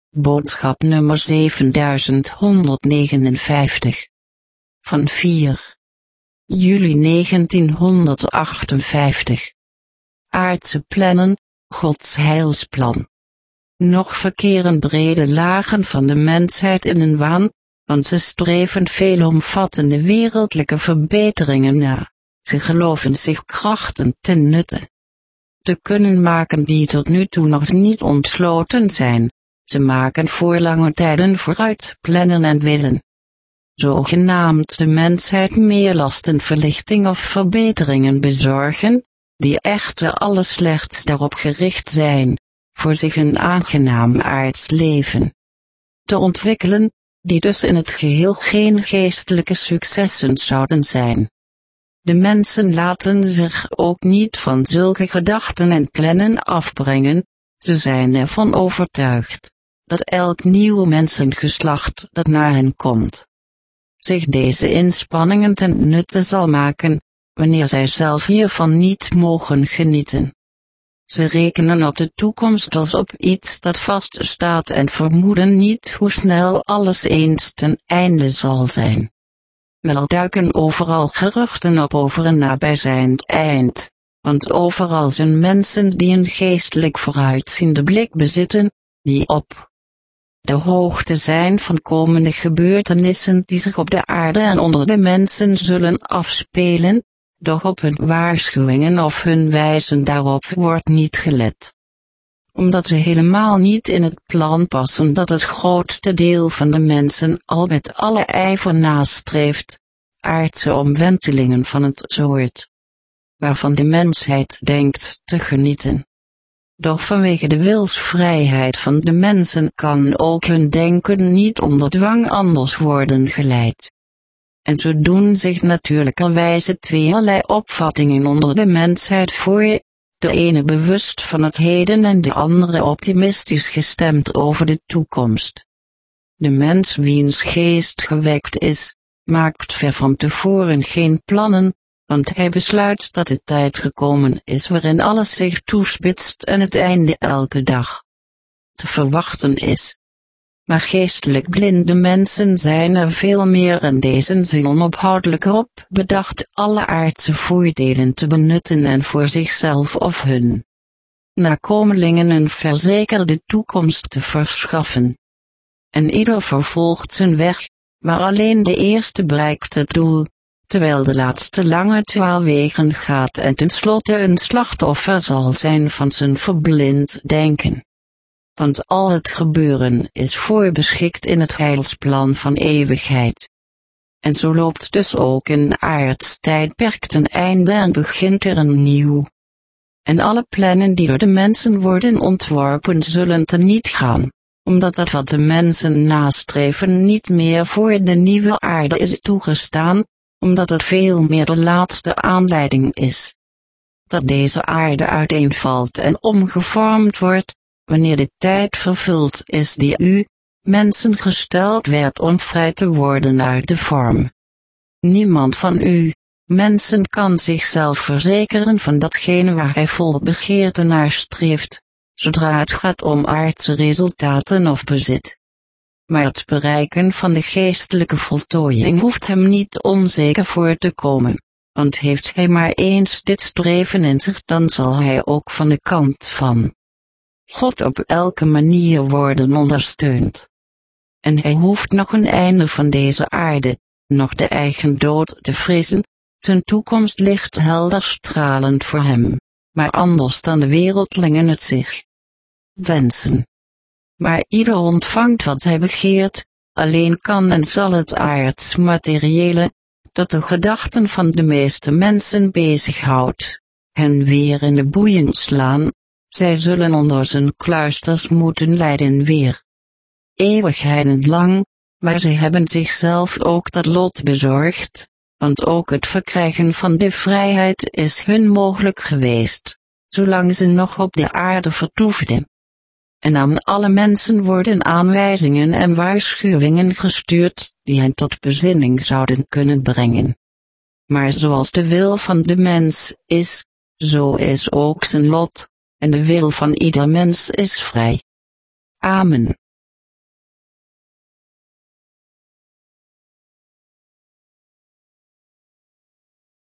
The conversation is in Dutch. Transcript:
Boodschap nummer 7159. Van 4 juli 1958. Aardse plannen, Gods heilsplan. Nog verkeren brede lagen van de mensheid in een waan, want ze streven veelomvattende wereldlijke verbeteringen na. Ze geloven zich krachten ten nutte te kunnen maken die tot nu toe nog niet ontsloten zijn. Ze maken voor lange tijden vooruit plannen en willen zogenaamd de mensheid meer lasten, verlichting of verbeteringen bezorgen, die echter alle slechts daarop gericht zijn, voor zich een aangenaam aards leven te ontwikkelen, die dus in het geheel geen geestelijke successen zouden zijn. De mensen laten zich ook niet van zulke gedachten en plannen afbrengen, ze zijn ervan overtuigd dat elk nieuw mensengeslacht dat naar hen komt zich deze inspanningen ten nutte zal maken, wanneer zij zelf hiervan niet mogen genieten. Ze rekenen op de toekomst als op iets dat vaststaat en vermoeden niet hoe snel alles eens ten einde zal zijn. Wel duiken overal geruchten op over een nabijzijnd eind, want overal zijn mensen die een geestelijk vooruitziende blik bezitten, die op de hoogte zijn van komende gebeurtenissen die zich op de aarde en onder de mensen zullen afspelen, doch op hun waarschuwingen of hun wijzen daarop wordt niet gelet. Omdat ze helemaal niet in het plan passen dat het grootste deel van de mensen al met alle ijver nastreeft, aardse omwentelingen van het soort waarvan de mensheid denkt te genieten. Doch vanwege de wilsvrijheid van de mensen kan ook hun denken niet onder dwang anders worden geleid. En zo doen zich natuurlijkerwijze tweeërlei opvattingen onder de mensheid voor, de ene bewust van het heden en de andere optimistisch gestemd over de toekomst. De mens wiens geest gewekt is, maakt ver van tevoren geen plannen, want hij besluit dat de tijd gekomen is waarin alles zich toespitst en het einde elke dag te verwachten is. Maar geestelijk blinde mensen zijn er veel meer in deze zin onophoudelijk op bedacht alle aardse voordelen te benutten en voor zichzelf of hun nakomelingen een verzekerde toekomst te verschaffen. En ieder vervolgt zijn weg, maar alleen de eerste bereikt het doel, terwijl de laatste lange dwaalwegen gaat en tenslotte een slachtoffer zal zijn van zijn verblind denken. Want al het gebeuren is voorbeschikt in het heilsplan van eeuwigheid. En zo loopt dus ook een aards tijdperk ten einde en begint er een nieuw. En alle plannen die door de mensen worden ontworpen zullen teniet gaan, omdat dat wat de mensen nastreven niet meer voor de nieuwe aarde is toegestaan, omdat het veel meer de laatste aanleiding is dat deze aarde uiteenvalt en omgevormd wordt, wanneer de tijd vervuld is die u, mensen, gesteld werd om vrij te worden uit de vorm. Niemand van u, mensen, kan zichzelf verzekeren van datgene waar hij vol begeerte naar streeft, zodra het gaat om aardse resultaten of bezit. Maar het bereiken van de geestelijke voltooiing hoeft hem niet onzeker voor te komen, want heeft hij maar eens dit streven in zich, dan zal hij ook van de kant van God op elke manier worden ondersteund. En hij hoeft nog een einde van deze aarde, nog de eigen dood te vrezen, zijn toekomst ligt helder stralend voor hem, maar anders dan de wereldlingen het zich wensen. Maar ieder ontvangt wat hij begeert, alleen kan en zal het aards materiële, dat de gedachten van de meeste mensen bezighoudt, hen weer in de boeien slaan. Zij zullen onder zijn kluisters moeten lijden weer eeuwigheden lang, maar zij hebben zichzelf ook dat lot bezorgd, want ook het verkrijgen van de vrijheid is hun mogelijk geweest, zolang ze nog op de aarde vertoefden. En aan alle mensen worden aanwijzingen en waarschuwingen gestuurd, die hen tot bezinning zouden kunnen brengen. Maar zoals de wil van de mens is, zo is ook zijn lot, en de wil van ieder mens is vrij. Amen.